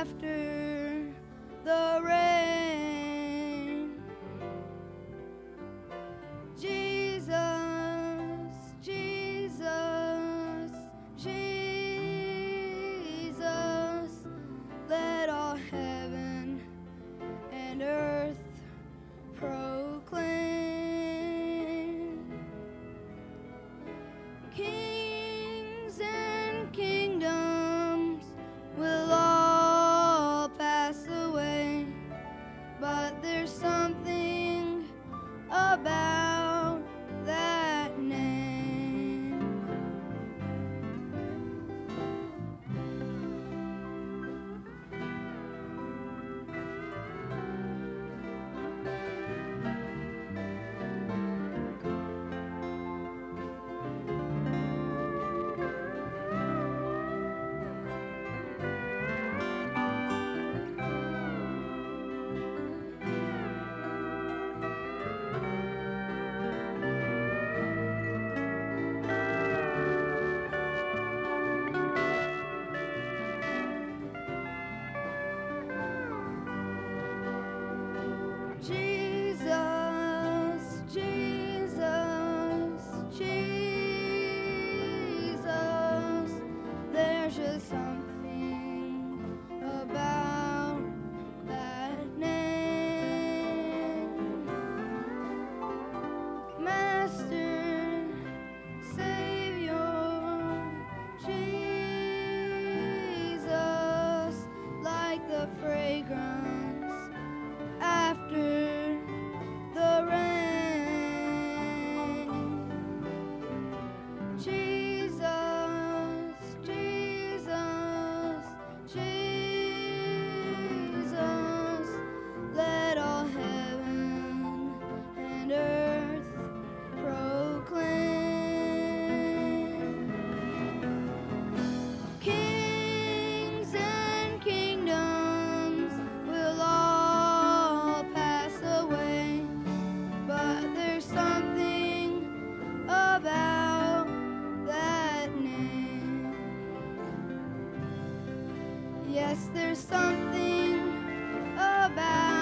after the rain. Jesus, Jesus, Jesus, let all heaven and earth proclaim. Kings and kingdoms will all pass away, but there's something about that name. Jesus, Jesus, Jesus, there's just something about that name. Master, Savior, Jesus, like the fragrance after the rain. Jesus, Jesus, Jesus, let all heaven and earth proclaim. Kings and kingdoms will all pass away, but there's something about that name. Yes, there's something about